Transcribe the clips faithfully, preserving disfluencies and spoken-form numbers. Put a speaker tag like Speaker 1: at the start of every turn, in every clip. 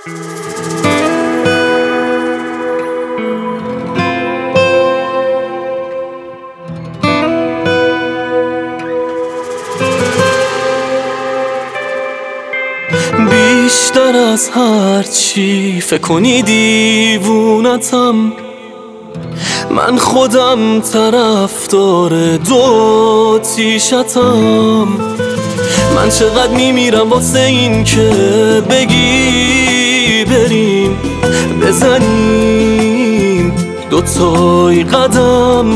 Speaker 1: بیشتر از هر چی فکر کنی دیوونتم، من خودم طرفدار دو تیشتم. من چقدر میمیرم واسه این که بگی بریم بزنیم دوتای قدم.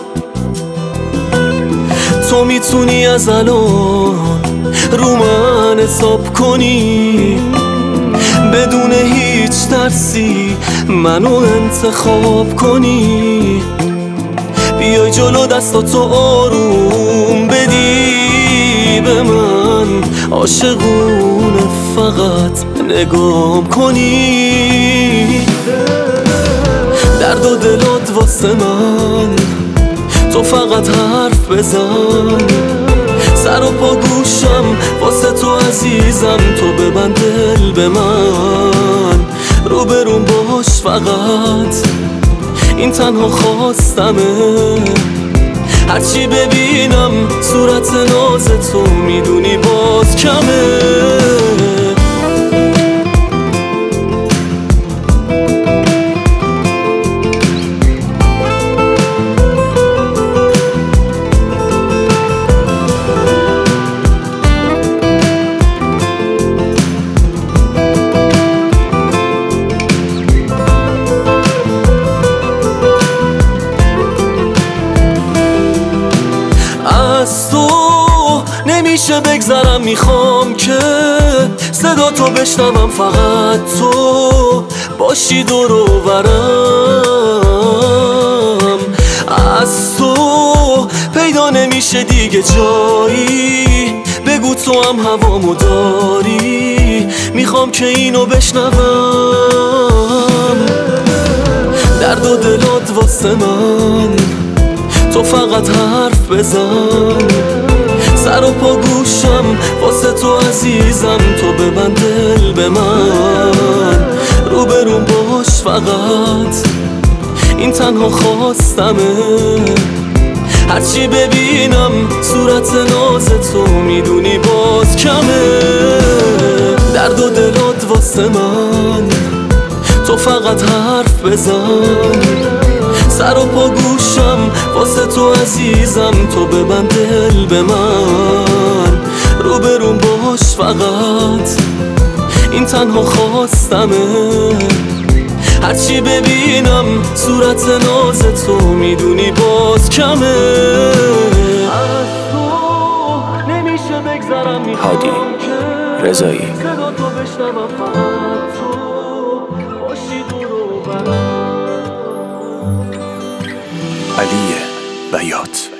Speaker 1: تو میتونی از الان رو من حساب کنی، بدون هیچ ترسی منو انتخاب کنی. بیای جلو دستاتو آروم بدی به من، عاشقونه فقط نگام کنی. درد و دلات واسه من تو فقط حرف بزن، سر و پا گوشم واسه تو عزیزم. تو ببند دل به من، رو برون باش فقط، این تنها خواستمه. هرچی ببینم صورت ناز تو میدونی باز کمه. از تو نمیشه بگذرم، میخوام که صدا تو بشنوم، فقط تو باشی دور و برم. از تو پیدا نمیشه دیگه جایی، بگو تو هم هوامو داری، میخوام که اینو بشنوم. درد و دلات واسه من تو فقط حرف بزن، سر و پا گوشم واسه تو عزیزم. تو ببند دل به من، رو برون باش فقط، این تنها خواستمه. هرچی ببینم صورت ناز تو میدونی باز کمه. درد و دلات واسه من تو فقط حرف بزن، سر و پا گوشم واسه تو عزیزم. تو ببند دل به من، رو برون باش فقط، این تنها خواستمه. هرچی ببینم صورت ناز تو میدونی باز کمه. از تو نمیشه بگذرم،
Speaker 2: هادی رضایی.
Speaker 1: صدا تو بشنوم، فقط تو باشی دور و برم.
Speaker 2: علی بیات.